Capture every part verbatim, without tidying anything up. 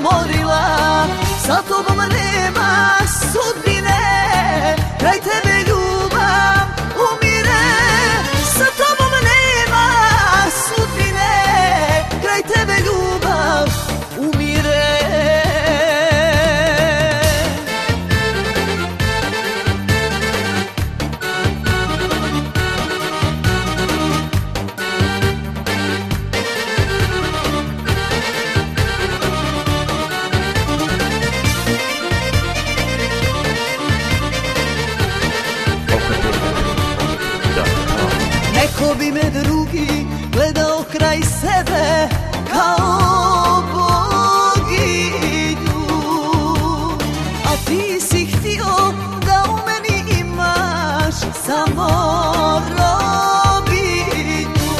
umorila. Sa tobom nema sudbine, kraj tebe ljubav umire. Sa tobom nema sudbine, kraj tebe ljubav umire. Neko bi me drugi gledao kraj sebe kao boginju, a ti si htio da u meni imaš samo robinju.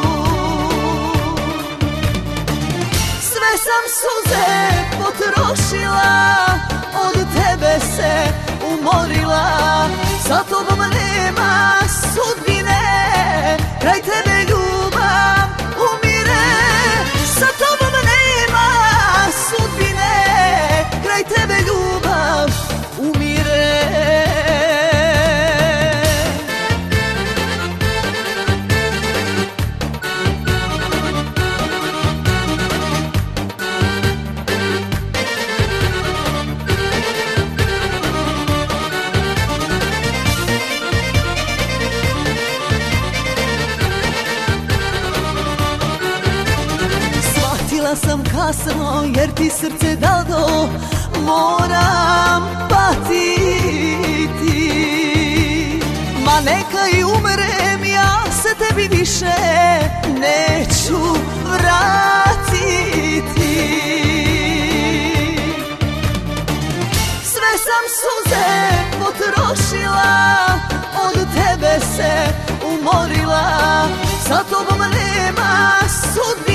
Sve sam suze potrošila, od tebe se umorila. Sa tobom nema sudbine, kraj tebe ljubav umire. Sa tobom nema sudbine, kraj tebe ljubav umire. Shvatila sam kasno jer ti srce dado, moram patiti. Ma neka i umrem, ja se tebi više neću vratiti. Sve sam suze potrošila, od tebe se umorila. Sa tobom nema sudbine,